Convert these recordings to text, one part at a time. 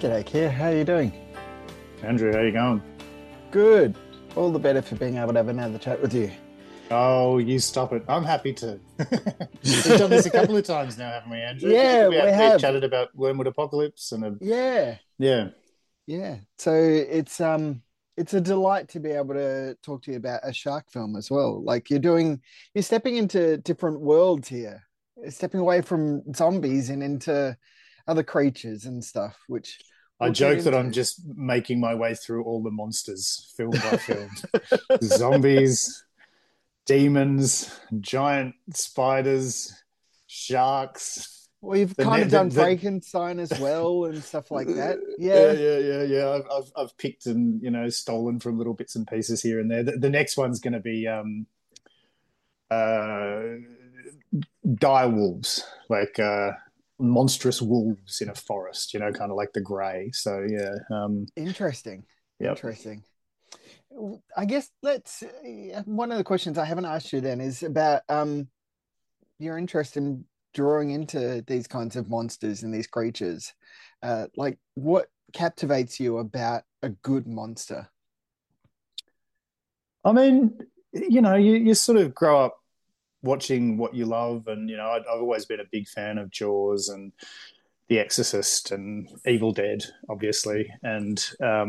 G'day, Keir. How are you doing? Andrew, how you going? Good. All the better for being able to have another chat with you. Oh, you stop it. I'm happy to. We've done this a couple of times now, haven't we, Andrew? Yeah, we We've have. chatted about Wormwood Apocalypse Yeah, yeah. yeah. So it's a delight to be able to talk to you about a shark film as well. Like you're stepping into different worlds here. You're stepping away from zombies and into other creatures and stuff, which I we'll get joke that I'm into. just making my way through all the monsters film by film. Zombies, demons, giant spiders, sharks. We've The kind net of done the Frankenstein as well and stuff like that. Yeah, Yeah. yeah. I've picked and stolen from little bits and pieces here and there. The next one's going to be uh, dire wolves, like monstrous wolves in a forest, kind of like the grey. So yeah, Interesting. yep. Interesting. I guess let's. One of the questions I haven't asked you then is about your interest in drawing into these kinds of monsters and these creatures. Like, what captivates you about a good monster? I mean, you sort of grow up watching what you love, and I've always been a big fan of Jaws and The Exorcist and Evil Dead, obviously, and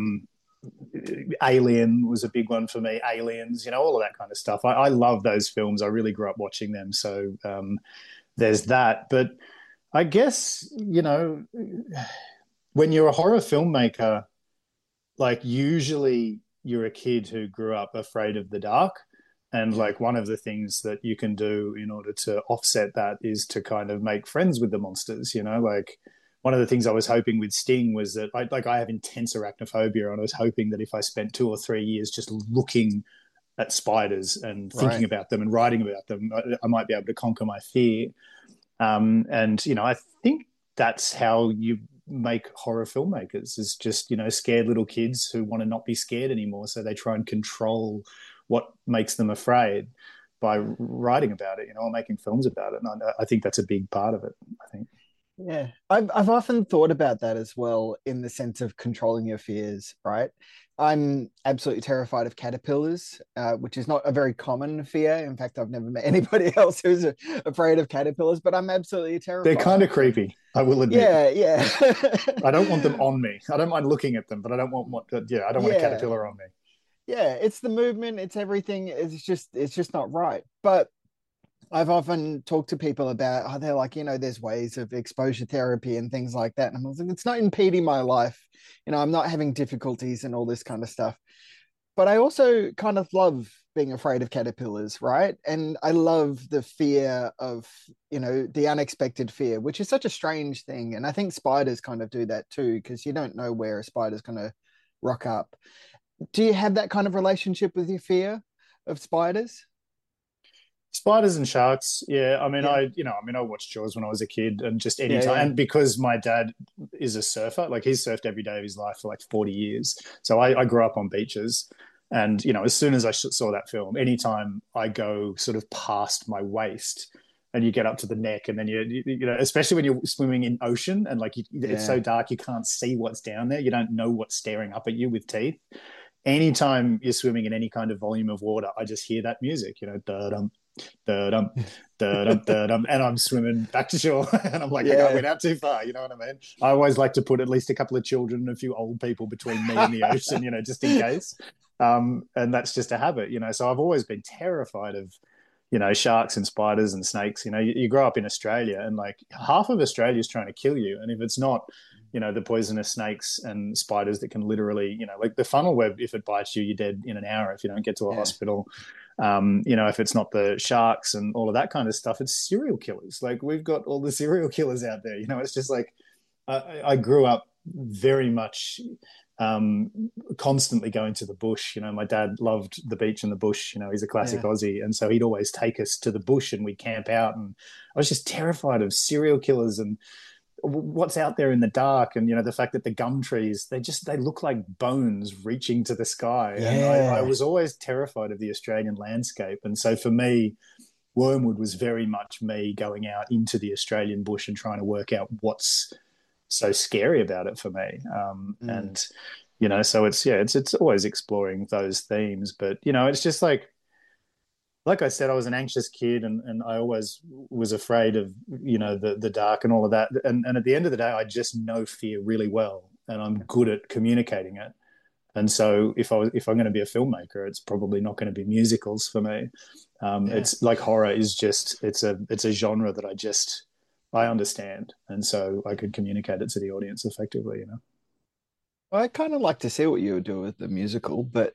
Alien was a big one for me. Aliens, all of that kind of stuff. I love those films. I really grew up watching them. So there's that. But I guess, when you're a horror filmmaker, like usually you're a kid who grew up afraid of the dark. And Yeah. like one of the things that you can do in order to offset that is to kind of make friends with the monsters, like one of the things I was hoping with Sting was that I have intense arachnophobia, and I was hoping that if I spent 2 or 3 years just looking at spiders and thinking Right. about them and writing about them, I might be able to conquer my fear. And I think that's how you make horror filmmakers, is just scared little kids who want to not be scared anymore, so they try and control what makes them afraid by writing about it, or making films about it. And I think that's a big part of it. I think. Yeah, I've often thought about that as well in the sense of controlling your fears, right? I'm absolutely terrified of caterpillars, which is not a very common fear. In fact, I've never met anybody else who's afraid of caterpillars, but I'm absolutely They're terrified kind of of them. creepy, I will admit. Yeah, yeah. I don't want them on me. I don't mind looking at them, but I don't want yeah, I don't want a Yeah, caterpillar on me. yeah, it's the movement, it's everything. It's just not right. But I've often talked to people about, they're like, there's ways of exposure therapy and things like that. And I'm like, it's not impeding my life. I'm not having difficulties and all this kind of stuff. But I also kind of love being afraid of caterpillars, right? And I love the fear of, the unexpected fear, which is such a strange thing. And I think spiders kind of do that too, because you don't know where a spider's going to rock up. Do you have that kind of relationship with your fear of spiders? Spiders and sharks, yeah. I mean, Yeah. I watched Jaws when I was a kid, and just any Yeah, time, yeah. and because my dad is a surfer, like he's surfed every day of his life for like 40 years. So I grew up on beaches, and as soon as I saw that film, anytime I go sort of past my waist, and you get up to the neck, and then especially when you're swimming in ocean, and like it's so Yeah. dark you can't see what's down there, you don't know what's staring up at you with teeth. Anytime you're swimming in any kind of volume of water, I just hear that music, da-dum, da-dum, da-dum, da-dum, and I'm swimming back to shore. And I'm like, okay, I Yeah. went out too far, you know what I mean? I always like to put at least a couple of children and a few old people between me and the ocean, just in case. And that's just a habit, so I've always been terrified of, sharks and spiders and snakes. You grow up in Australia, and like half of Australia is trying to kill you. And if it's not, the poisonous snakes and spiders that can literally, like the funnel web, if it bites you, you're dead in an hour if you don't get to a Yeah. hospital. If it's not the sharks and all of that kind of stuff, it's serial killers. Like we've got all the serial killers out there. It's just like I grew up very much um, constantly going to the bush. My dad loved the beach and the bush. He's a classic Yeah. Aussie, and so he'd always take us to the bush and we'd camp out. And I was just terrified of serial killers and what's out there in the dark, and the fact that the gum trees, they look like bones reaching to the sky. And I Yeah. was always terrified of the Australian landscape. And so for me, Wormwood was very much me going out into the Australian bush and trying to work out what's so scary about it for me. Mm. And so it's always exploring those themes, but it's just like I said, I was an anxious kid, and I always was afraid of the dark and all of that. And at the end of the day, I just know fear really well, and I'm good at communicating it. And so if I'm going to be a filmmaker, it's probably not going to be musicals for me. Yeah. It's like horror is just it's a genre that I understand, and so I could communicate it to the audience effectively. I kind of like to see what you would do with the musical, but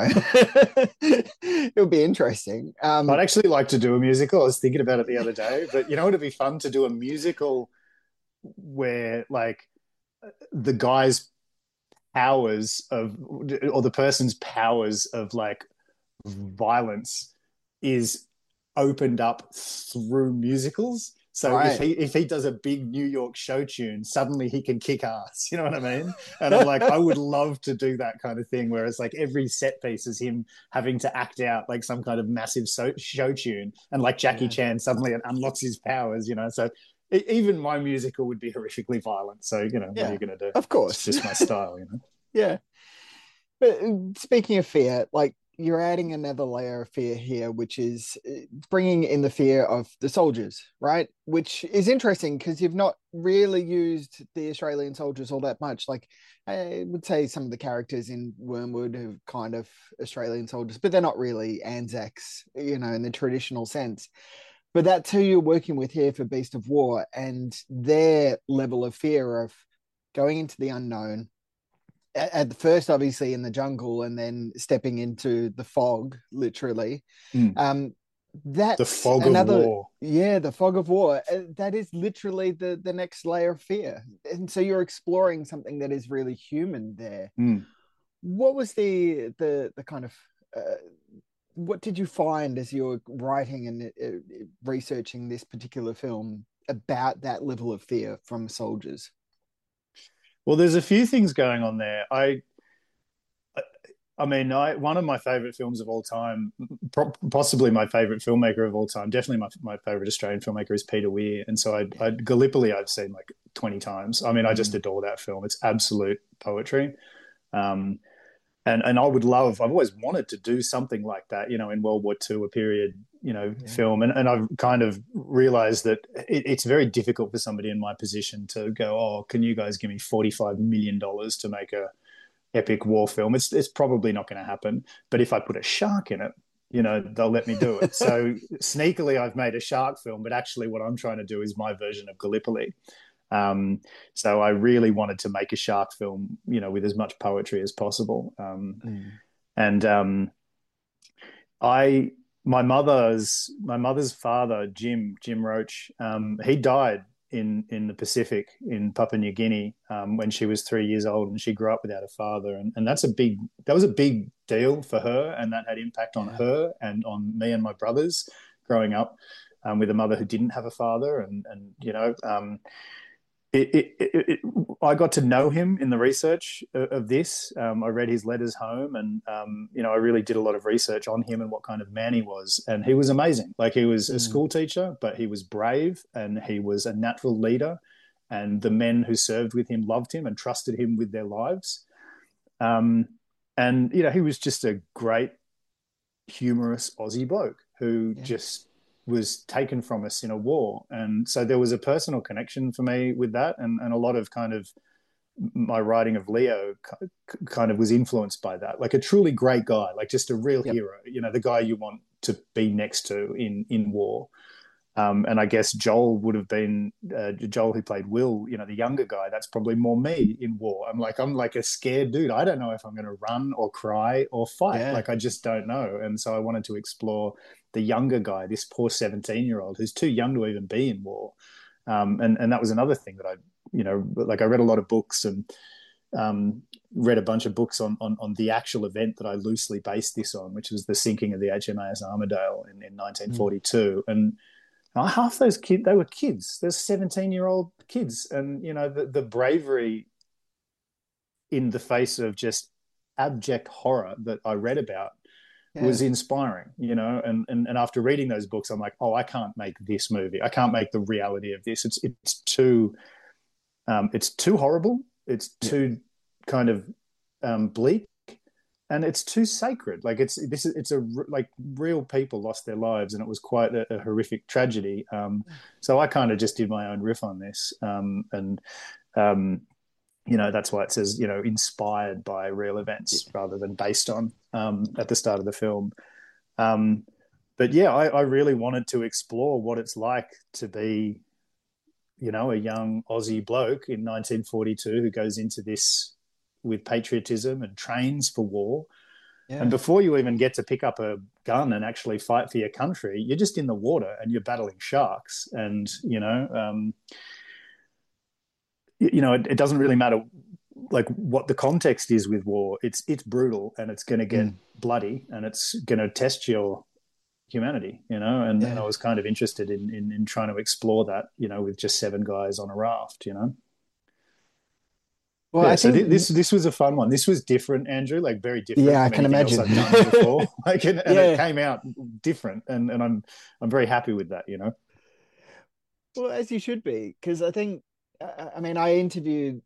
it would be interesting. I'd actually like to do a musical. I was thinking about it the other day, but it'd be fun to do a musical where like the guy's powers of or the person's powers of like violence is opened up through musicals. So if Right. he does a big New York show tune, suddenly he can kick ass. You know what I mean? And I'm like, I would love to do that kind of thing, where it's like every set piece is him having to act out like some kind of massive show tune, and like Jackie Yeah. Chan suddenly it unlocks his powers. So even my musical would be horrifically violent. So what are Yeah. you going to do? Of It's course. just my style. Yeah. But speaking of fear, like you're adding another layer of fear here, which is bringing in the fear of the soldiers, right? Which is interesting because you've not really used the Australian soldiers all that much. Like I would say some of the characters in Wormwood are kind of Australian soldiers, but they're not really Anzacs, in the traditional sense. But that's who you're working with here for Beast of War and their level of fear of going into the unknown at first obviously in the jungle and then stepping into the fog literally. Mm. um The that's fog of another. war. Yeah, the fog of war. That is literally the next layer of fear, and so you're exploring something that is really human there. Mm. What was the kind of what did you find as you were writing and researching this particular film about that level of fear from soldiers? Well, there's a few things going on there. I mean, one of my favorite films of all time, possibly my favorite filmmaker of all time, definitely my favorite Australian filmmaker is Peter Weir, and so Gallipoli I've seen like 20 times. I mean, I just Mm. adore that film. It's absolute poetry. Um, and I've always wanted to do something like that, in World War II, a period, Yeah. film. And I've kind of realized that it's very difficult for somebody in my position to go, oh, can you guys give me $45 million to make a epic war film? It's probably not going to happen. But if I put a shark in it, they'll let me do it. So sneakily, I've made a shark film, but actually, what I'm trying to do is my version of Gallipoli. Um, so I really wanted to make a shark film, with as much poetry as possible. Mm. And I, my mother's father, Jim Roach, he died in the Pacific in Papua New Guinea when she was 3 years old, and she grew up without a father, and that was a big deal for her, and that had impact on Yeah. her and on me and my brothers growing up with a mother who didn't have a father, I got to know him in the research of this. I read his letters home, and I really did a lot of research on him and what kind of man he was. And he was amazing. Like he was a Mm. school teacher, but he was brave and he was a natural leader. And the men who served with him loved him and trusted him with their lives. Um, and he was just a great, humorous Aussie bloke who Yeah. just was taken from us in a war. And so there was a personal connection for me with that. And a lot of kind of my writing of Leo kind of was influenced by that. Like a truly great guy, like just a real Yep. hero, the guy you want to be next to in war. And I guess Joel would have been Joel who played Will, the younger guy. That's probably more me in war. I'm like a scared dude. I don't know if I'm going to run or cry or fight. Yeah. Like I just don't know. And so I wanted to explore the younger guy, this poor 17-year-old who's too young to even be in war. And that was another thing that like I read a lot of books and read a bunch of books on the actual event that I loosely based this on, which was the sinking of the HMAS Armidale in Mm. 1942. And half those kids, they were kids. They're 17-year-old kids. And, the bravery in the face of just abject horror that I read about was Yeah. inspiring, and after reading those books, I'm like, oh, I can't make this movie. I can't make the reality of this. It's too It's too horrible. It's Yeah. too kind of bleak, and it's too sacred. Like it's a like real people lost their lives, and it was quite a horrific tragedy. So I kind of just did my own riff on this, and um, that's why it says inspired by real events rather than based on at the start of the film. Um, but yeah, I really wanted to explore what it's like to be a young Aussie bloke in 1942 who goes into this with patriotism and trains for war. And Yeah. before you even get to pick up a gun and actually fight for your country, you're just in the water and you're battling sharks. And it doesn't really matter like what the context is with war. It's brutal and it's going to get Mm. bloody and it's going to test your humanity, and I Yeah. was kind of interested in trying to explore that, with just seven guys on a raft. Well, Yeah, I so think, this was a fun one. This was different, Andrew, like very different yeah, I from can anything else imagine. I've done before. Like, and it Yeah. came out different, and I'm very happy with that. Well, as you should be, because I think, I mean, I interviewed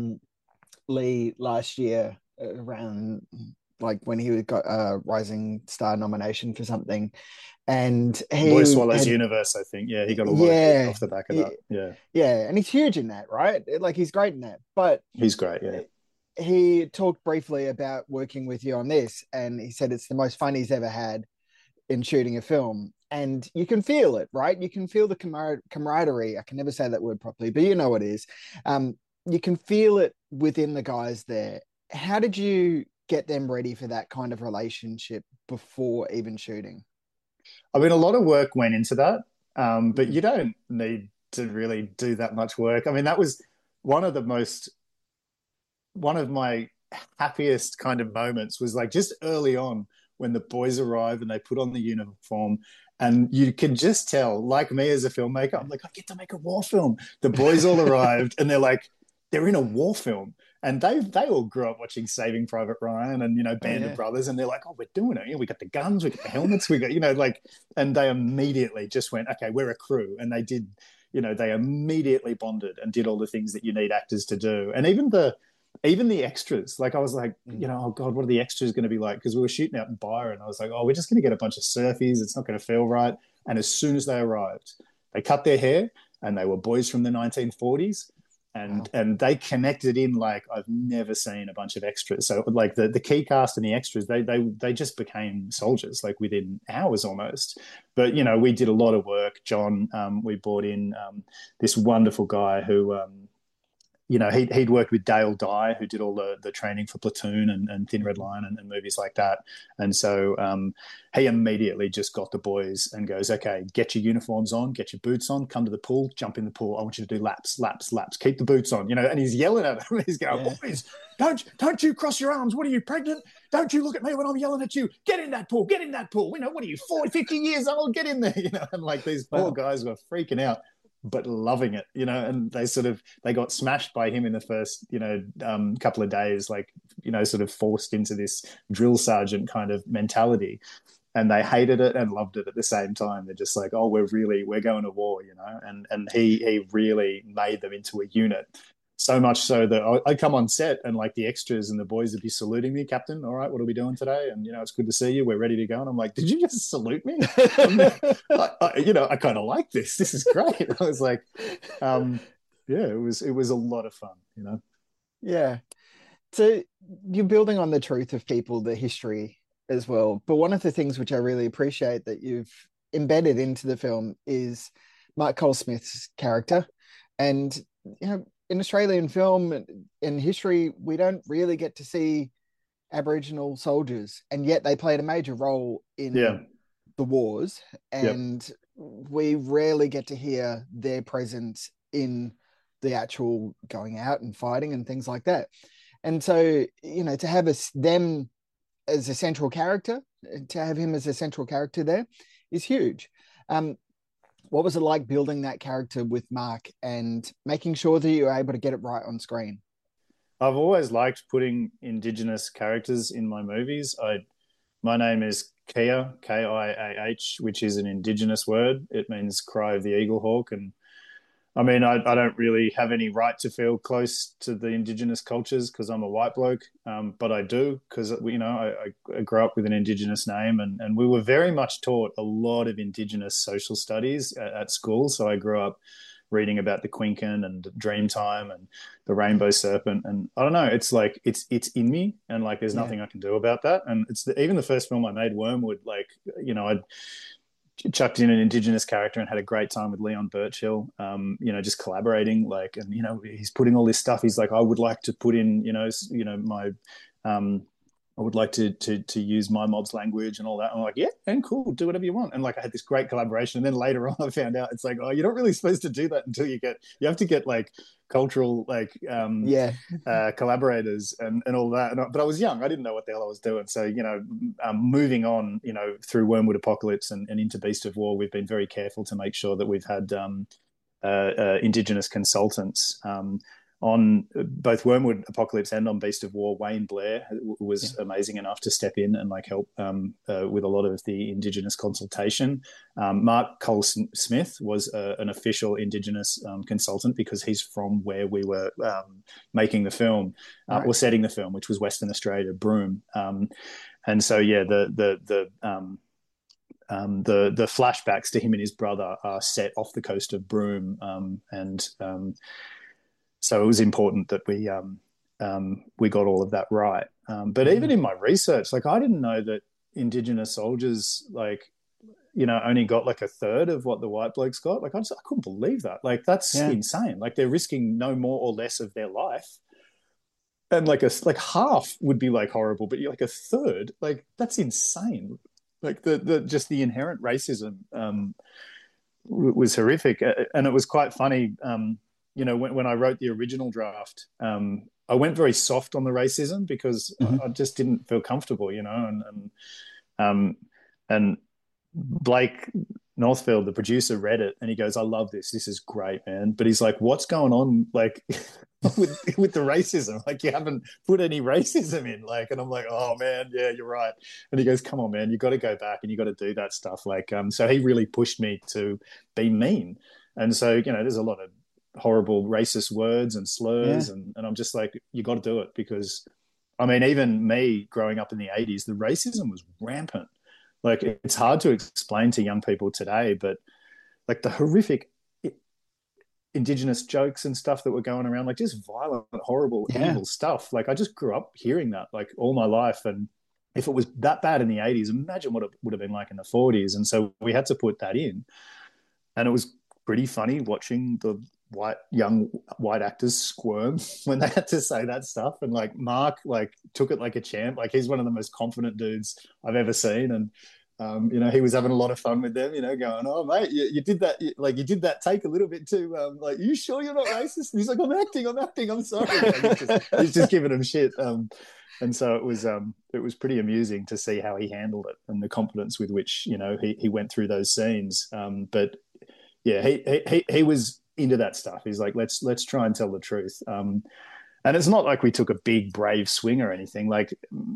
Lee last year around like when he got a Rising Star nomination for something, and Boy he Swallows had, Universe, I think. Yeah, he got a lot of heat yeah, off the back of that. he- Yeah, yeah, and he's huge in that, right? Like he's great in that. But he's great. Yeah, he talked briefly about working with you on this, and he said it's the most fun he's ever had in shooting a film. And you can feel it, right? You can feel the camaraderie. I can never say that word properly, but you know what it is. Um, you can feel it within the guys there. How did you get them ready for that kind of relationship before even shooting? I mean, a lot of work went into that, but Mm. you don't need to really do that much work. I mean, that was one of the most one of my happiest kind of moments was like just early on when the boys arrive and they put on the uniform and you can just tell, like me as a filmmaker, I'm like, I get to make a war film. The boys all arrived and they're in a war film. And they all grew up watching Saving Private Ryan and Oh Band of yeah, Brothers, and they're like, oh, we're doing it. We got the guns, we got the helmets, we got like, and they immediately just went, okay, we're a crew, and they did, they immediately bonded and did all the things that you need actors to do, and even the extras, like I was like, mm. oh God, what are the extras going to be like? Because we were shooting out in Byron. I was like, oh, we're just going to get a bunch of surfies. It's not going to feel right. And as soon as they arrived, they cut their hair and they were boys from the 1940s. And Wow. and they connected in like I've never seen a bunch of extras. So like the key cast and the extras, they just became soldiers like within hours almost. But we did a lot of work. John, we brought in this wonderful guy who he'd worked with Dale Dye, who did all the training for Platoon and Thin Red Line and movies like that. And so he immediately just got the boys and goes, okay, get your uniforms on, get your boots on, come to the pool, jump in the pool. I want you to do laps, laps, laps. Keep the boots on, and he's yelling at them. He's going, Yeah. boys, don't you cross your arms. What are you, pregnant? Don't you look at me when I'm yelling at you. Get in that pool. Get in that pool. What are you, 40, 50 years old? Get in there. And like these poor Wow. guys were freaking out but loving it, and they got smashed by him in the first, couple of days, like, sort of forced into this drill sergeant kind of mentality. And they hated it and loved it at the same time. They're just like, oh, we're going to war, and he really made them into a unit. So much so that I'd come on set and like the extras and the boys would be saluting me, Captain. All right, what are we doing today? And it's good to see you. We're ready to go. And I'm like, did you just salute me? I kind of like this. This is great. I was like, yeah, it was a lot of fun. Yeah. So you're building on the truth of people, the history as well. But one of the things which I really appreciate that you've embedded into the film is Mark Cole-Smith's character. And in Australian film and history, we don't really get to see Aboriginal soldiers, and yet they played a major role in Yeah, the wars. yep. And we rarely get to hear their presence in the actual going out and fighting and things like that. And so, to have them as a central character, to have him as a central character there is huge. Um, what was it like building that character with Mark and making sure that you were able to get it right on screen? I've always liked putting Indigenous characters in my movies. My name is Kia, Kiah, which is an Indigenous word. It means cry of the eagle hawk, and I mean, I don't really have any right to feel close to the Indigenous cultures because I'm a white bloke, but I do because, I grew up with an Indigenous name, and we were very much taught a lot of Indigenous social studies at school. So I grew up reading about the Quincan and Dreamtime and the Rainbow Serpent, and I don't know, it's like it's in me, and like there's Yeah. nothing I can do about that. And even the first film I made, Wormwood, like I chucked in an Indigenous character and had a great time with Leon Birchill, just collaborating, like, and he's putting all this stuff. He's like, I would like to put in, my, I would like to use my mob's language and all that. I'm like, yeah, and cool, do whatever you want. And like, I had this great collaboration. And then later on, I found out it's like, oh, you're not really supposed to do that until you have to get like cultural, like, Yeah. collaborators and all that. But I was young; I didn't know what the hell I was doing. So moving on, through Wormwood Apocalypse and into Beast of War, we've been very careful to make sure that we've had Indigenous consultants on both Wormwood Apocalypse and on Beast of War. Wayne Blair was Yeah. amazing enough to step in and like help with a lot of the Indigenous consultation. Mark Cole Smith was an official Indigenous consultant because he's from where we were making the film Right. or setting the film, which was Western Australia, Broome. And so, yeah, the flashbacks to him and his brother are set off the coast of Broome, and so it was important that we got all of that right. But Yeah. even in my research, like I didn't know that Indigenous soldiers like only got like a third of what the white blokes got. Like I couldn't believe that. Like that's Yeah. insane. Like they're risking no more or less of their life, and like half would be like horrible, but you're like a third. Like that's insane. Like the just the inherent racism was horrific, and it was quite funny. When I wrote the original draft, I went very soft on the racism because Mhm. I just didn't feel comfortable, um, and Blake Northfield, the producer, read it and he goes, "I love this. This is great, man." But he's like, "What's going on, like, with the racism? Like, you haven't put any racism in, like." And I'm like, "Oh man, yeah, you're right." And he goes, "Come on, man, you got to go back and you got to do that stuff." Like, so he really pushed me to be mean, and so there's a lot of horrible racist words and slurs, Yeah. and I'm just like, you got to do it because, I mean, even me growing up in the '80s, the racism was rampant. Like it's hard to explain to young people today, but like the horrific Indigenous jokes and stuff that were going around, like just violent, horrible, Yeah. evil stuff. Like I just grew up hearing that like all my life. And if it was that bad in the '80s, imagine what it would have been like in the '40s. And so we had to put that in. And it was pretty funny watching the young white actors squirm when they had to say that stuff. And like Mark like took it like a champ. Like he's one of the most confident dudes I've ever seen. And he was having a lot of fun with them, going, "Oh, mate, you did that, you did that take a little bit too. Like, you sure you're not racist?" And he's like, I'm acting, I'm sorry." Like, he's just giving him shit. And so it was pretty amusing to see how he handled it and the confidence with which he went through those scenes. But yeah, he was into that stuff. He's like, let's try and tell the truth. And it's not like we took a big brave swing or anything. Like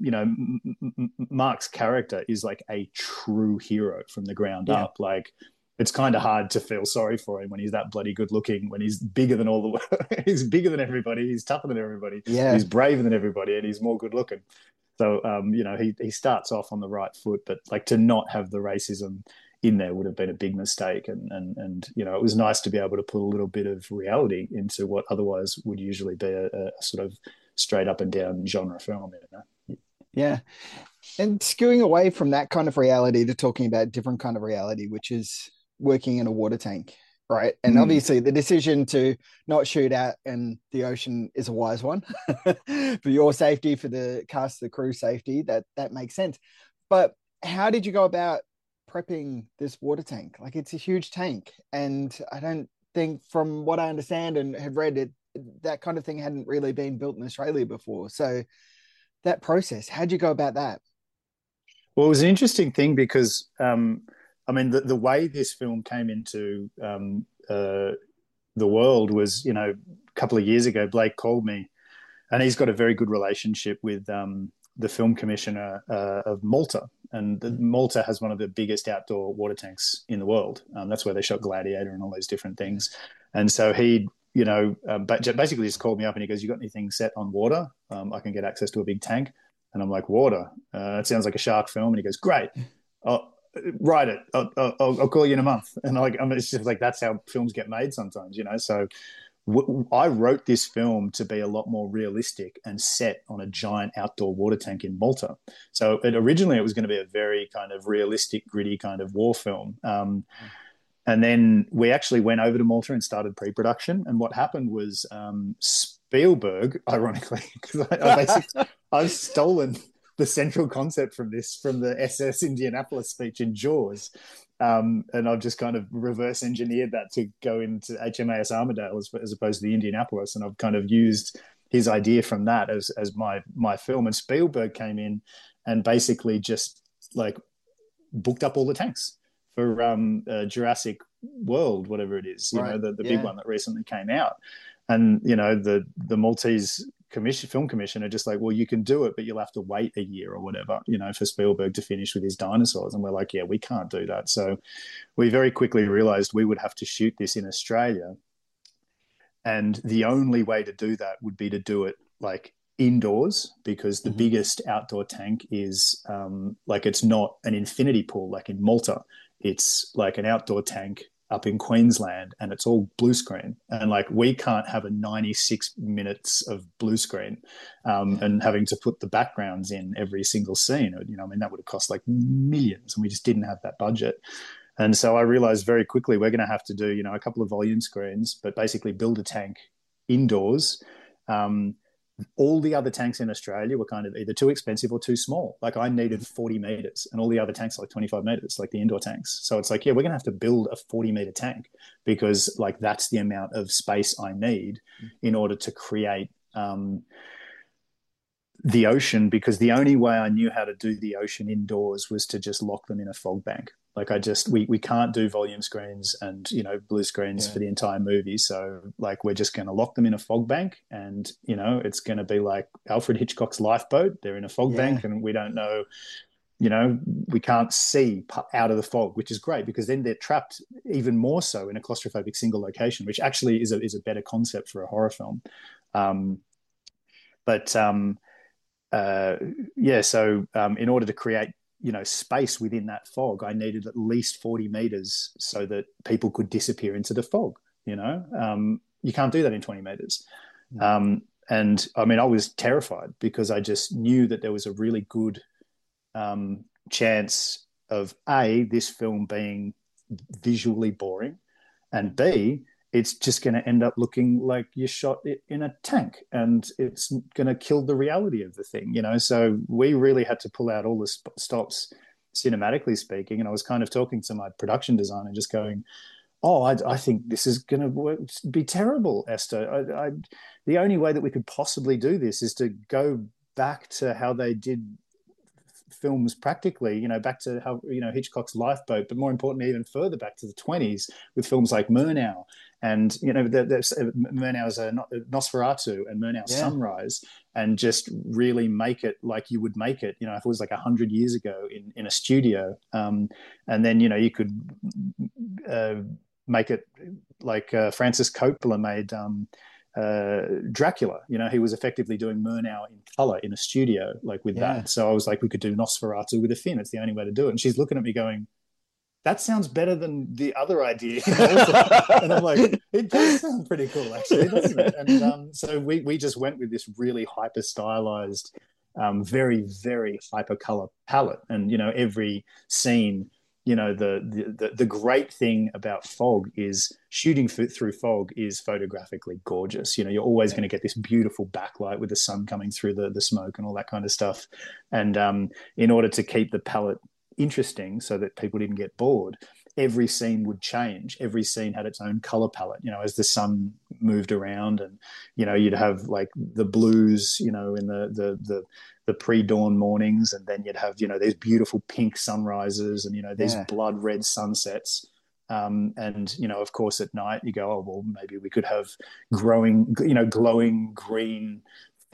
Mark's character is like a true hero from the ground Yeah. up. Like it's kind of hard to feel sorry for him when he's that bloody good looking, when he's bigger than all the he's bigger than everybody, he's tougher than everybody, Yeah. he's braver than everybody, and he's more good looking. So he starts off on the right foot, but like to not have the racism in there would have been a big mistake. And it was nice to be able to put a little bit of reality into what otherwise would usually be a sort of straight up and down genre film. Yeah. And skewing away from that kind of reality to talking about different kind of reality, which is working in a water tank, right? And Mm. obviously the decision to not shoot out in the ocean is a wise one for your safety, for the cast, the crew safety. That makes sense. But how did you go about prepping this water tank? Like it's a huge tank, and I don't think, from what I understand and have read it, that kind of thing hadn't really been built in Australia before. So that process, how'd you go about that? Well, it was an interesting thing because I mean the way this film came into the world was a couple of years ago. Blake called me, and he's got a very good relationship with the film commissioner of Malta, and Malta has one of the biggest outdoor water tanks in the world. That's where they shot Gladiator and all those different Yeah. things. And so he, but basically just called me up and he goes, "You got anything set on water? I can get access to a big tank." And I'm like, "Water? It sounds like a shark film." And he goes, "Great. I'll write it. I'll call you in a month." And it's just like, that's how films get made sometimes, So I wrote this film to be a lot more realistic and set on a giant outdoor water tank in Malta. So originally it was going to be a very kind of realistic, gritty kind of war film. And then we actually went over to Malta and started pre-production. And what happened was Spielberg, ironically, because I've stolen the central concept from the SS Indianapolis speech in Jaws. And I've just kind of reverse engineered that to go into HMAS Armidale as opposed to the Indianapolis. And I've kind of used his idea from that as my film. And Spielberg came in and basically just like booked up all the tanks for Jurassic World, whatever it is, the big one that recently came out. And, the Maltese film commission are just like, "Well, you can do it, but you'll have to wait a year or whatever, for Spielberg to finish with his dinosaurs." And we're like, "Yeah, we can't do that." So we very quickly realized we would have to shoot this in Australia. And the only way to do that would be to do it like indoors, because the biggest outdoor tank is it's not an infinity pool like in Malta. It's like an outdoor tank up in Queensland, and it's all blue screen. And like, we can't have a 96 minutes of blue screen and having to put the backgrounds in every single scene. That would have cost like millions, and we just didn't have that budget. And so I realized very quickly we're going to have to do, a couple of volume screens, but basically build a tank indoors. All the other tanks in Australia were kind of either too expensive or too small. Like, I needed 40 meters, and all the other tanks are like 25 meters, like the indoor tanks. So it's like, yeah, we're going to have to build a 40-meter tank, because like that's the amount of space I need in order to create the ocean, because the only way I knew how to do the ocean indoors was to just lock them in a fog bank. Like, we can't do volume screens and, blue screens for the entire movie. So like, we're just going to lock them in a fog bank, and, it's going to be like Alfred Hitchcock's Lifeboat. They're in a fog bank, and we don't know, we can't see out of the fog, which is great, because then they're trapped even more so in a claustrophobic single location, which actually is a better concept for a horror film. So in order to create, space within that fog, I needed at least 40 meters so that people could disappear into the fog. You can't do that in 20 meters. And I mean, I was terrified, because I just knew that there was a really good chance of this film being visually boring, and B, it's just going to end up looking like you shot it in a tank, and it's going to kill the reality of the thing, So we really had to pull out all the stops, cinematically speaking. And I was kind of talking to my production designer, just going, "Oh, I think this is going to be terrible, Esther. The only way that we could possibly do this is to go back to how they did films practically, back to how, Hitchcock's Lifeboat, but more importantly, even further back to the 20s with films like Murnau, and, Murnau's Nosferatu and Murnau's Sunrise, and just really make it like you would make it, if it was like 100 years ago in a studio. And then, you could make it like Francis Coppola made Dracula. He was effectively doing Murnau in color in a studio, like with that. So I was like, we could do Nosferatu with a fin. It's the only way to do it. And she's looking at me going, "That sounds better than the other idea." And I'm like, "It does sound pretty cool, actually, doesn't it?" And so we just went with this really hyper stylized, very, very hyper color palette. And, every scene, the great thing about fog is shooting through fog is photographically gorgeous. You're always going to get this beautiful backlight with the sun coming through the smoke and all that kind of stuff. And in order to keep the palette interesting so that people didn't get bored, every scene would change. Every scene had its own color palette, as the sun moved around, and, you'd have like the blues, in the pre-dawn mornings, and then you'd have, these beautiful pink sunrises, and, these blood red sunsets. And, of course, at night you go, "Oh, well, maybe we could have glowing green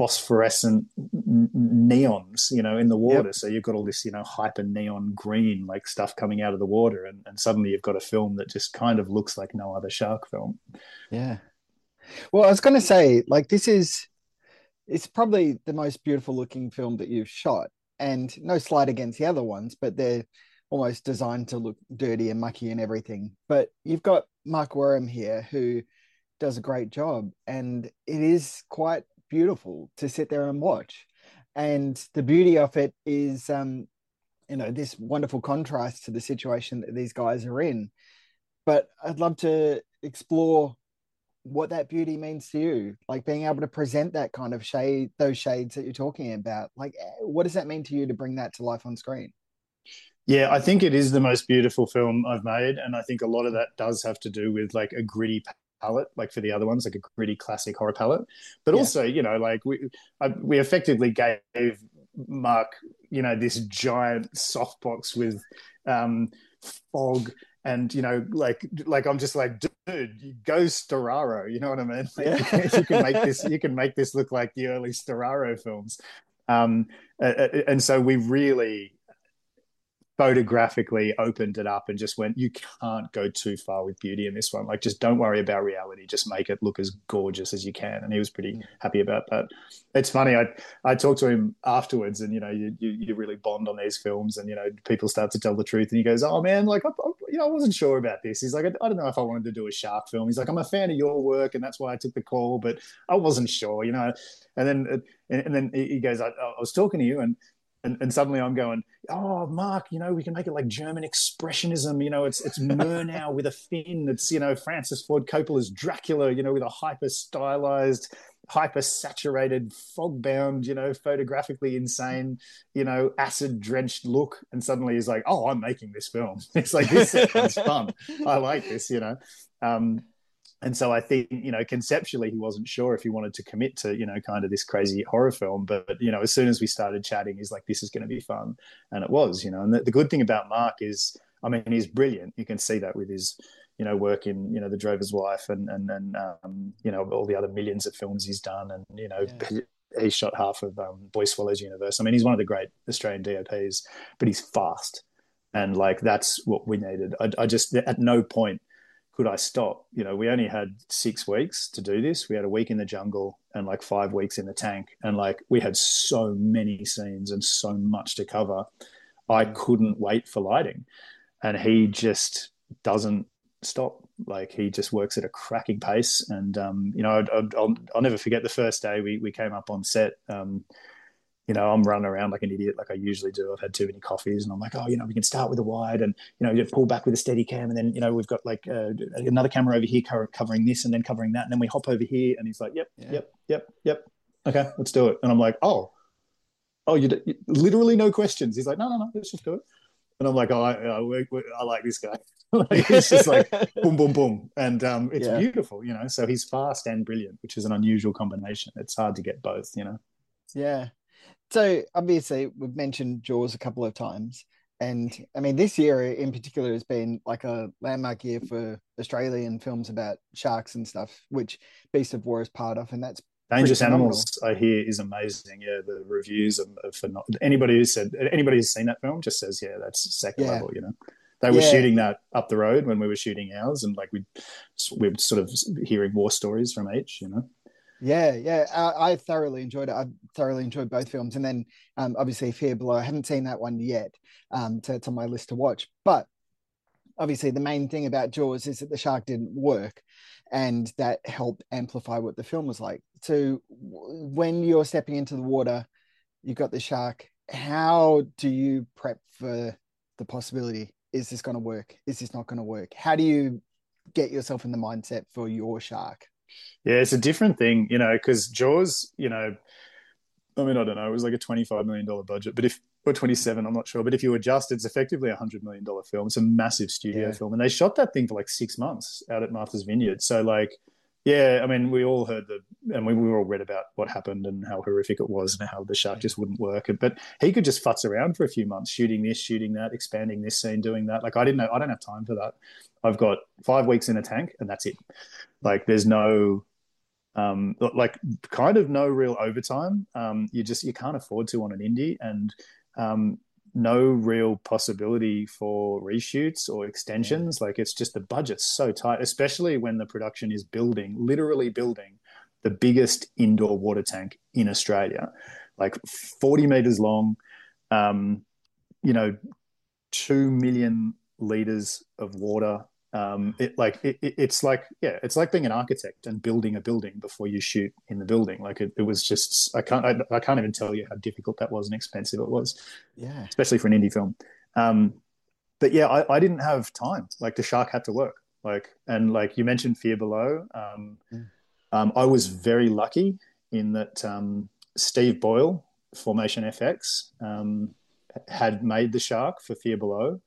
phosphorescent neons, in the Yep. water. So you've got all this, hyper neon green like stuff coming out of the water, and suddenly you've got a film that just kind of looks like no other shark film. Yeah. Well, I was going to say, like, it's probably the most beautiful looking film that you've shot. And no slight against the other ones, but they're almost designed to look dirty and mucky and everything. But you've got Mark Wareham here who does a great job. And it is quite beautiful to sit there and watch. And the beauty of it is, this wonderful contrast to the situation that these guys are in. But I'd love to explore what that beauty means to you, like being able to present that kind of shade, those shades that you're talking about. Like, what does that mean to you to bring that to life on screen? Yeah, I think it is the most beautiful film I've made, and I think a lot of that does have to do with like a gritty palette, like for the other ones, like a gritty classic horror palette. But Yeah. also, like we effectively gave Mark, this giant softbox with um, fog, and like I'm just like, dude, go Storaro. You know what I mean? Like Yeah. you can make this look like the early Storaro films. And so we really photographically opened it up and just went, you can't go too far with beauty in this one. Like, just don't worry about reality. Just make it look as gorgeous as you can. And he was pretty happy about that. It's funny. I talked to him afterwards, and you really bond on these films, and people start to tell the truth, and he goes, "Oh man, like I wasn't sure about this." He's like, "I don't know if I wanted to do a shark film." He's like, "I'm a fan of your work, and that's why I took the call, but I wasn't sure." And then he goes, "I was talking to you, and suddenly I'm going, oh, Mark, we can make it like German expressionism. It's Murnau with a fin. It's, Francis Ford Coppola's Dracula, with a hyper stylized, hyper saturated, fog bound, photographically insane, acid drenched look." And suddenly he's like, oh, I'm making this film. It's like, this sounds fun. I like this. And so I think, conceptually, he wasn't sure if he wanted to commit to, kind of this crazy horror film. But, as soon as we started chatting, he's like, this is going to be fun. And it was. And the good thing about Mark is, I mean, he's brilliant. You can see that with his, work in, The Drover's Wife and all the other millions of films he's done. And, Yeah. he shot half of Boy Swallows Universe. I mean, he's one of the great Australian DOPs, but he's fast. And like, that's what we needed. I just, at no point, could I stop? We only had 6 weeks to do this. We had a week in the jungle and like 5 weeks in the tank. And like, we had so many scenes and so much to cover. I couldn't wait for lighting. And he just doesn't stop. Like, he just works at a cracking pace. And, I'll never forget the first day we came up on set. I'm running around like an idiot, like I usually do. I've had too many coffees, and I'm like, oh, we can start with a wide, and you pull back with a steady cam, and then we've got like another camera over here covering this, and then covering that, and then we hop over here, and he's like, yep, Yeah. yep, yep, yep, okay, let's do it. And I'm like, oh, you literally no questions. He's like, no, let's just do it. And I'm like, oh, I like this guy. Like, it's just like boom, boom, boom, and it's Yeah. beautiful. So he's fast and brilliant, which is an unusual combination. It's hard to get both. Yeah. So obviously we've mentioned Jaws a couple of times. And I mean, this year in particular has been like a landmark year for Australian films about sharks and stuff, which Beast of War is part of, and that's pretty Dangerous phenomenal. Animals, I hear, is amazing. Yeah, the reviews are phenomenal. Anybody who's seen that film just says, yeah, that's second Yeah. level. They were Yeah. shooting that up the road when we were shooting ours, and like we were sort of hearing war stories from each. Yeah, yeah, I thoroughly enjoyed it. I thoroughly enjoyed both films, and then obviously Fear Below. I haven't seen that one yet. It's on my list to watch. But obviously, the main thing about Jaws is that the shark didn't work, and that helped amplify what the film was like. So when you're stepping into the water, you've got the shark. How do you prep for the possibility? Is this going to work? Is this not going to work? How do you get yourself in the mindset for your shark? Yeah, it's a different thing, because Jaws, I mean, I don't know, it was like a $25 million budget, but or 27, I'm not sure. But if you adjust, it's effectively $100 million film. It's a massive studio Yeah. film, and they shot that thing for like 6 months out at Martha's Vineyard. So like, yeah, I mean, we all heard and we all read about what happened and how horrific it was and how the shark just wouldn't work. But he could just futz around for a few months, shooting this, shooting that, expanding this scene, doing that. Like, I didn't know, I don't have time for that. I've got 5 weeks in a tank, and that's it. Like, there's no like kind of no real overtime. You can't afford to on an indie, and um, no real possibility for reshoots or Yeah. extensions. Like it's just the budget's so tight, especially when the production is building, literally building the biggest indoor water tank in Australia, like 40 meters long. Um, you know, 2 million liters of water. It's like, yeah, it's like being an architect and building a building before you shoot in the building. Like it was just I can't even tell you how difficult that was and expensive it was, Yeah. especially for an indie film. Um, but yeah, I didn't have time. Like the shark had to work. Like you mentioned Fear Below. Mm. I was very lucky in that Steve Boyle, Formation FX, had made the shark for Fear Below.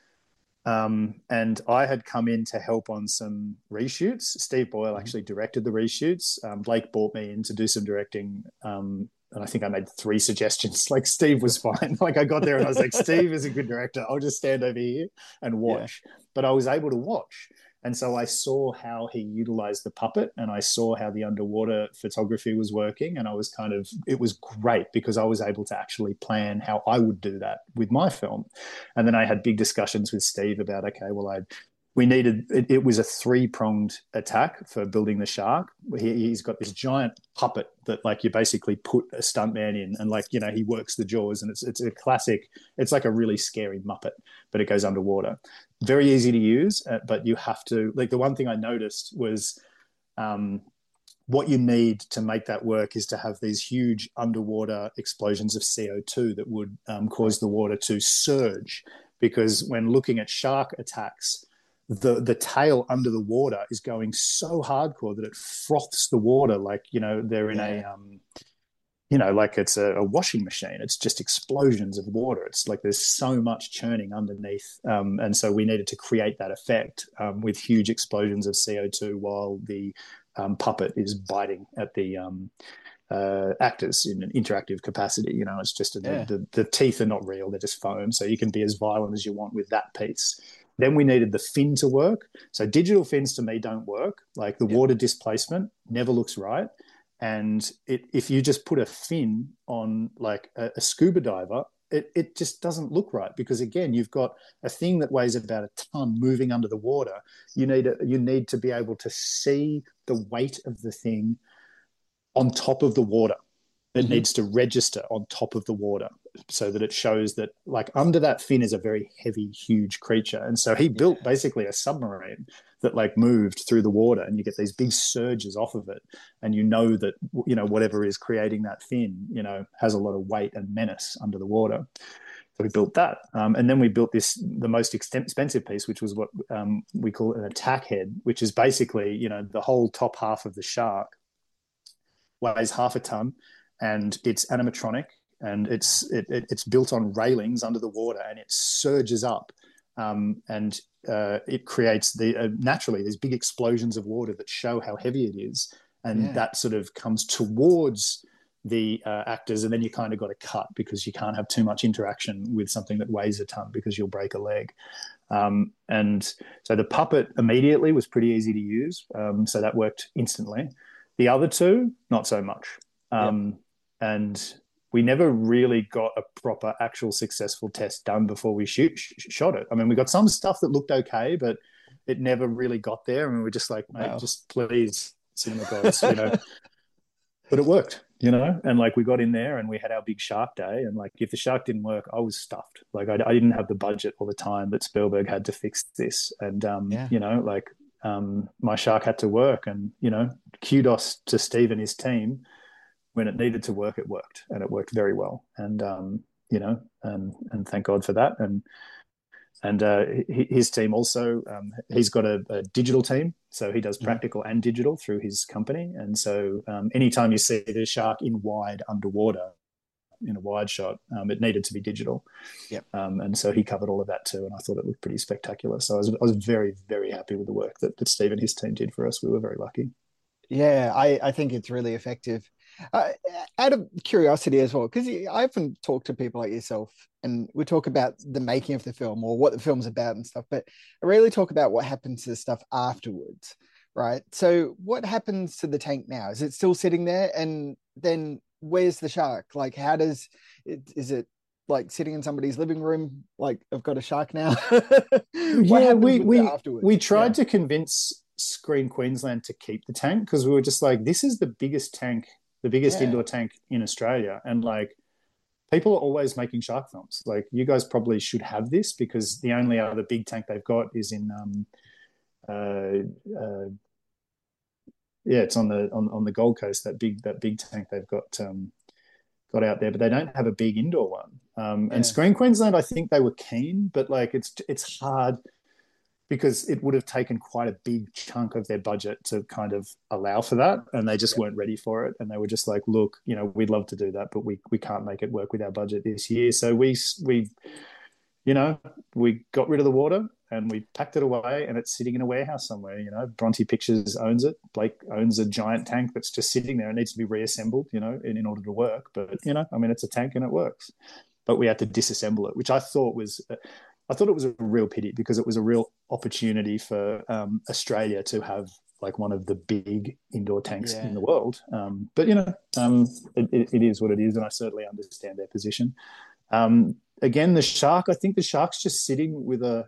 And I had come in to help on some reshoots. Steve Boyle Mhm. actually directed the reshoots. Blake brought me in to do some directing. And I think I made 3 suggestions. Like Steve was fine. Like I got there and I was like, Steve is a good director. I'll just stand over here and Yeah. watch. But I was able to watch. And so I saw how he utilized the puppet and I saw how the underwater photography was working. And it was great because I was able to actually plan how I would do that with my film. And then I had big discussions with Steve about, okay, well, we needed it was a 3-pronged attack for building the shark. He's got this giant puppet that like you basically put a stuntman in and like he works the jaws, and it's a classic. It's like a really scary Muppet, but it goes underwater. Very easy to use, but you have to like the one thing I noticed was um, what you need to make that work is to have these huge underwater explosions of CO2 that would Right. cause the water to surge. Because when looking at shark attacks, the tail under the water is going so hardcore that it froths the water like they're in a Yeah. like it's a washing machine. It's just explosions of water. It's like there's so much churning underneath. And so we needed to create that effect with huge explosions of CO2 while the puppet is biting at the actors in an interactive capacity. It's just Yeah. the teeth are not real. They're just foam. So you can be as violent as you want with that piece. Then we needed the fin to work. So digital fins to me don't work. Like the Yep. water displacement never looks right. And if you just put a fin on like a scuba diver, it just doesn't look right because again, you've got a thing that weighs about a ton moving under the water. You need to be able to see the weight of the thing on top of the water. It Hmm. needs to register on top of the water so that it shows that like under that fin is a very heavy, huge creature. And so he built Yeah. basically a submarine that like moved through the water and you get these big surges off of it. And that, whatever is creating that fin, has a lot of weight and menace under the water. So we built that. And then we built the most expensive piece, which was what we call an attack head, which is basically, the whole top half of the shark weighs half a ton, and it's animatronic, and it's built on railings under the water, and it surges up, and it creates naturally these big explosions of water that show how heavy it is, and Yeah. that sort of comes towards the actors, and then you kind of got to cut because you can't have too much interaction with something that weighs a ton because you'll break a leg. And so the puppet immediately was pretty easy to use. So that worked instantly. The other two, not so much. Yep. And we never really got a proper, actual successful test done before we shot it. I mean, we got some stuff that looked okay, but it never really got there. And we were just like, mate, Wow. just please, cinema gods, but it worked, and like we got in there and we had our big shark day, and like if the shark didn't work, I was stuffed. Like I didn't have the budget or the time that Spielberg had to fix this, and Yeah. my shark had to work, and kudos to Steve and his team. When it needed to work, it worked, and it worked very well, and and thank God for that. And his team also, he's got a digital team, so he does Mhm. practical and digital through his company. And so anytime you see the shark in wide underwater in a wide shot, it needed to be digital. Yep. And so he covered all of that too, and I thought it looked pretty spectacular. So I was very, very happy with the work that Steve and his team did for us. We were very lucky. Yeah, I think it's really effective. Uh, Out of curiosity as well, because I often talk to people like yourself and we talk about the making of the film or what the film's about and stuff, but I rarely talk about what happens to the stuff afterwards. right? So what happens to the tank now? Is it still sitting there? And then where's the shark? Like, how does it, is it like sitting in somebody's living room? Like, I've got a shark now. What Yeah, happens we with it we we afterwards? tried Yeah. to convince Screen Queensland to keep the tank because we were just like, this is the biggest tank, the biggest Yeah. indoor tank in Australia, and like people are always making shark films. Like you guys probably should have this because the only other big tank they've got is in uh, yeah, it's on the Gold Coast. That big tank they've got out there, but they don't have a big indoor one. And Yeah. Screen Queensland, I think they were keen, but like it's hard because it would have taken quite a big chunk of their budget to kind of allow for that, and they just Yep. weren't ready for it. And they were just like, "Look, we'd love to do that, but we can't make it work with our budget this year." So you know, we got rid of the water and we packed it away, and it's sitting in a warehouse somewhere. Bronte Pictures owns it. Blake owns a giant tank that's just sitting there. It needs to be reassembled, in order to work. But I mean, it's a tank and it works. But we had to disassemble it, which I thought it was a real pity because it was a real opportunity for Australia to have like one of the big indoor tanks in Yeah. the world. But it is what it is, and I certainly understand their position. Again, the shark. I think the shark's just sitting with a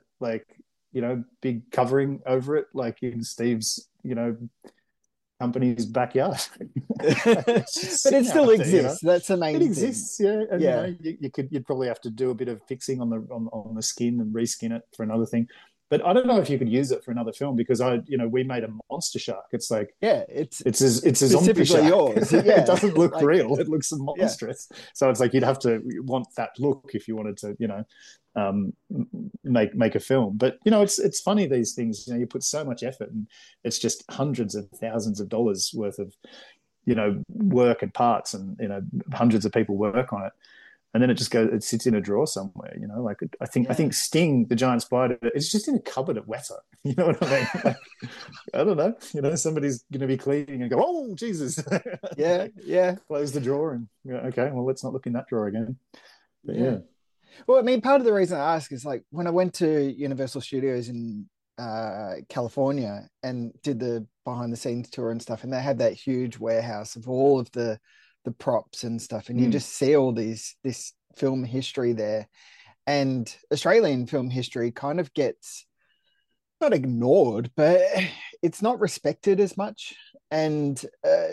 big covering over it, like in Steve's company's backyard. It's just But it sitting still out there. exists. That's the It main thing. exists, yeah, and Yeah. you'd probably have to do a bit of fixing on the skin and reskin it for another thing. But I don't know if you could use it for another film because we made a monster shark. It's like Yeah. it's It's a zombie specifically shark. yours. It Yeah. doesn't look Like, real. It looks yeah. monstrous. So it's like you'd have to want that look if you wanted to, um, make a film. But it's funny these things. You put so much effort, and it's just hundreds of thousands of dollars worth of work and parts, and hundreds of people work on it, and then it sits in a drawer somewhere. Like I think Yeah. Sting, the giant spider, it's just in a cupboard at Weta. You know what I mean? Like, I don't know. Somebody's going to be cleaning and go, oh Jesus, Yeah. like Yeah. close the drawer and okay, well let's not look in that drawer again. But Yeah. yeah. Well, I mean, part of the reason I ask is like when I went to Universal Studios in California and did the behind the scenes tour and stuff, and they had that huge warehouse of all of the props and stuff, and you Mm. just see all this film history there. And Australian film history kind of gets not ignored, but it's not respected as much. And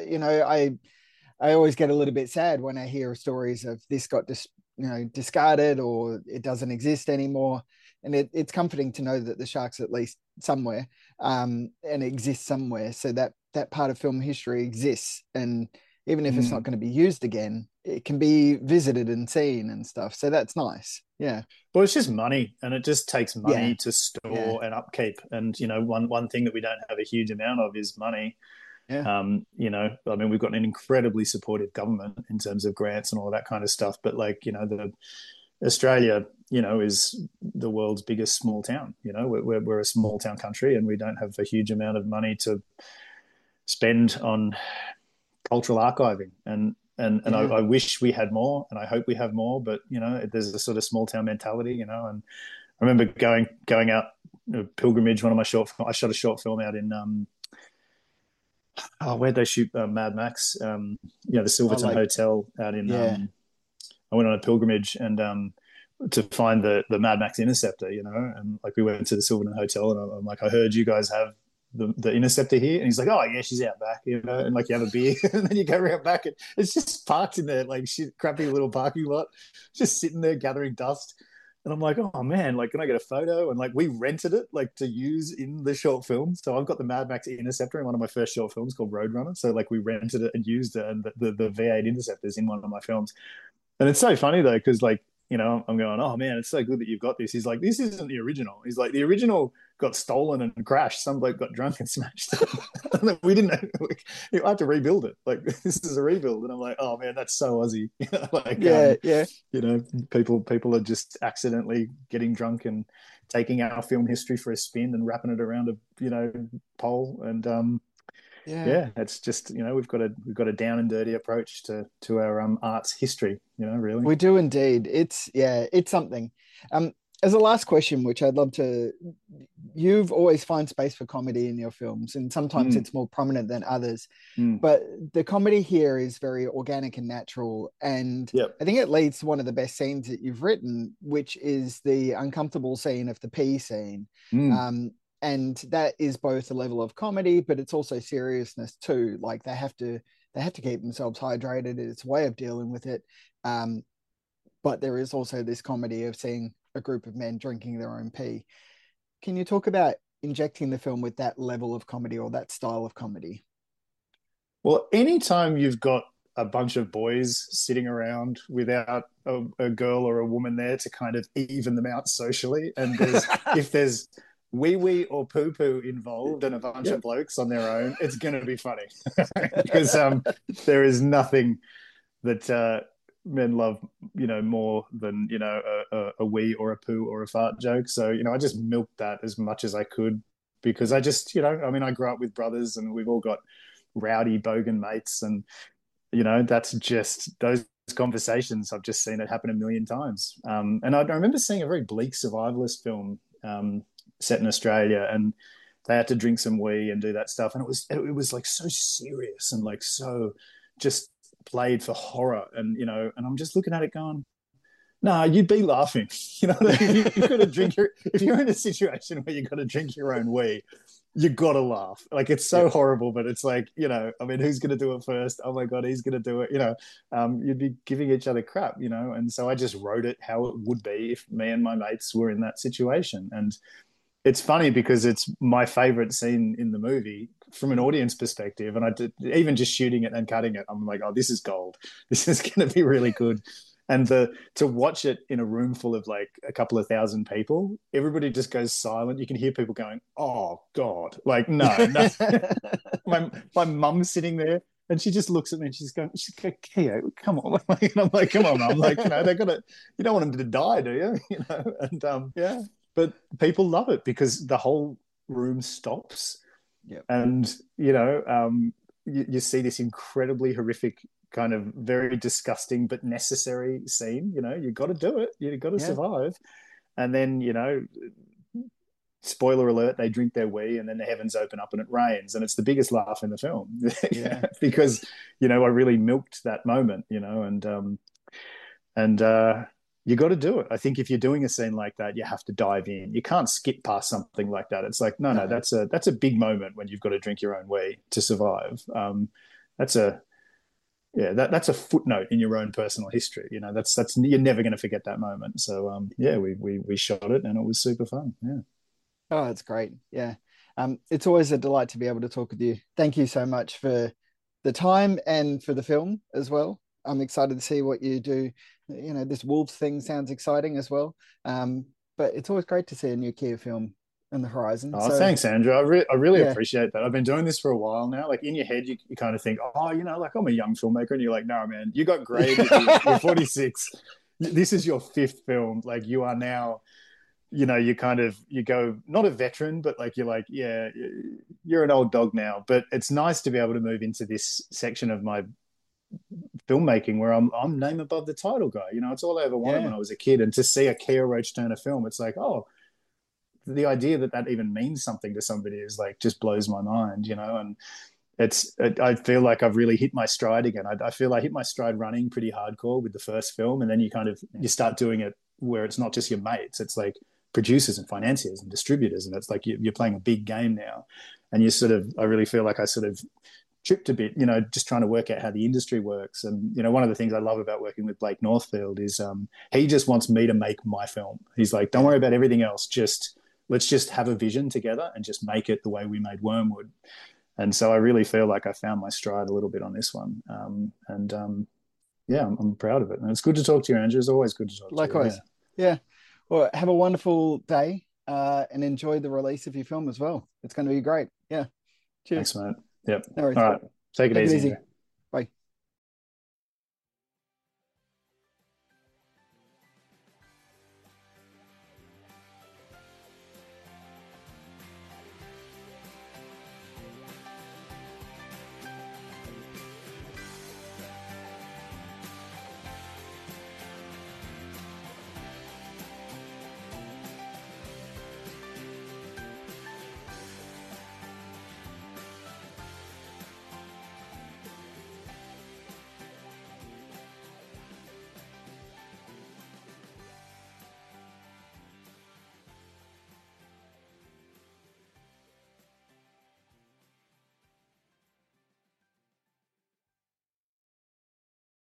I always get a little bit sad when I hear stories of this got discarded or it doesn't exist anymore. And it's comforting to know that the shark's at least somewhere, and exists somewhere, so that part of film history exists. And even if it's not Mm. going to be used again, it can be visited and seen and stuff. So that's nice. Yeah. Well, it's just money, and it just takes Yeah. money to Yeah. store and upkeep. And one thing that we don't have a huge amount of is money. Yeah. I mean, we've got an incredibly supportive government in terms of grants and all that kind of stuff. But like, the Australia, is the world's biggest small town. We're a small town country, and we don't have a huge amount of money to spend on cultural archiving. And I Yeah. wish we had more, and I hope we have more. But there's a sort of small town mentality. And I remember going out pilgrimage. I shot a short film out in where'd they shoot Mad Max? The I Silverton like, Hotel out in. yeah. I went on a pilgrimage and to find the Mad Max Interceptor, and like we went to the Silverton Hotel, and I'm like, I heard you guys have the Interceptor here, and he's like, oh yeah, she's out back, and like you have a beer, and then you go around back, and it's just parked in there like shit, crappy little parking lot, just sitting there gathering dust. And I'm like, oh man, like, can I get a photo? And like, we rented it like to use in the short film. So I've got the Mad Max Interceptor in one of my first short films called Roadrunner. So like, we rented it and used it, and the V8 Interceptors in one of my films. And it's so funny though, because like, I'm going, oh man, it's so good that you've got this. He's like, this isn't the original. He's like, the original got stolen and crashed. Some bloke got drunk and smashed it. And we didn't know. I had to rebuild it. Like, this is a rebuild. And I'm like, oh man, that's so Aussie. Like, Yeah. Yeah. people are just accidentally getting drunk and taking our film history for a spin and wrapping it around a, pole. And Yeah. yeah, it's just we've got a down and dirty approach to our arts history. Really. We do indeed. It's, yeah, it's something. Um, as a last question, which I'd love to, you've always find space for comedy in your films, and sometimes Mm, it's more prominent than others. mm, But the comedy here is very organic and natural. And yep. I think it leads to one of the best scenes that you've written, which is the uncomfortable scene of the pee scene. Mm, Um, and that is both a level of comedy, but it's also seriousness too. Like they have to keep themselves hydrated. It's a way of dealing with it. Um, but there is also this comedy of seeing a group of men drinking their own pee. Can you talk about injecting the film with that level of comedy or that style of comedy? well, anytime you've got a bunch of boys sitting around without a girl or a woman there to kind of even them out socially, and if there's wee wee or poo poo involved and a bunch of Yep. blokes on their own, it's going to be funny because there is nothing that men love, more than a wee or a poo or a fart joke. So I just milked that as much as I could because I just I mean I grew up with brothers and we've all got rowdy bogan mates, and that's just those conversations. I've just seen it happen a million times. And I remember seeing a very bleak survivalist film set in Australia, and they had to drink some wee and do that stuff, and it was like so serious and like so just played for horror, and I'm just looking at it going, no, you'd be laughing. Like if you've got to drink if you're in a situation where you've got to drink your own wee, you got to laugh. Like it's so Yep. horrible, but it's like, I mean, who's going to do it first? Oh my God, he's going to do it. You'd be giving each other crap, and so I just wrote it how it would be if me and my mates were in that situation. And it's funny because it's my favorite scene in the movie from an audience perspective. And even just shooting it and cutting it, I'm like, oh, this is gold. This is going to be really good. And to watch it in a room full of like a couple of thousand people, everybody just goes silent. You can hear people going, "Oh God!" Like, no, no. my mum's sitting there, and she just looks at me and she's going, "Kia, come on!" And I'm like, "Come on, mum!" Like, they got to. You don't want them to die, do you? And Yeah. but people love it because the whole room stops, Yep. and you see this incredibly horrific kind of very disgusting but necessary scene. You got to do it, you got to Yeah. survive. And then spoiler alert, they drink their wee and then the heavens open up and it rains, and it's the biggest laugh in the film. Yeah. Because I really milked that moment, and you got to do it. I think if you're doing a scene like that, you have to dive in. You can't skip past something like that. It's like, no, No. that's a big moment when you've got to drink your own wee to survive. That's a yeah, that's a footnote in your own personal history. That's you're never going to forget that moment. So yeah, we shot it and it was super fun. Yeah, Oh, it's great. Yeah. It's always a delight to be able to talk with you. Thank you so much for the time and for the film as well. I'm excited to see what you do. This wolves thing sounds exciting as well. But it's always great to see a new Kia film on the horizon. oh, So thanks, Andrew. I really yeah. appreciate that. I've been doing this for a while now. Like in your head, you kind of think, oh, like I'm a young filmmaker, and you're like, no, man, you got grade. You're 46. This is your fifth film. Like you are now, you kind of you go not a veteran, but like you're like, yeah, you're an old dog now. But it's nice to be able to move into this section of my filmmaking where I'm name above the title guy. It's all I ever wanted when Yeah. I was a kid, and to see a Kia Roach Turner film, it's like, oh, the idea that even means something to somebody is like just blows my mind. And I feel like I've really hit my stride again. I feel I hit my stride running pretty hardcore with the first film, and then you start doing it where it's not just your mates, it's like producers and financiers and distributors, and it's like you're playing a big game now. And I really feel like I sort of tripped a bit, just trying to work out how the industry works. And one of the things I love about working with Blake Northfield is he just wants me to make my film. He's like, don't Yeah. worry about everything else, just let's just have a vision together and just make it the way we made Wormwood. And so I really feel like I found my stride a little bit on this one. And yeah, I'm proud of it. And it's good to talk to you, Andrew. It's always good to talk to you. Yeah. Likewise. Yeah. Well, have a wonderful day and enjoy the release of your film as well. It's going to be great. Yeah. Thanks, Cheers. mate. Yep. No worries. All right. Take it Take it easy, Andrew. easy.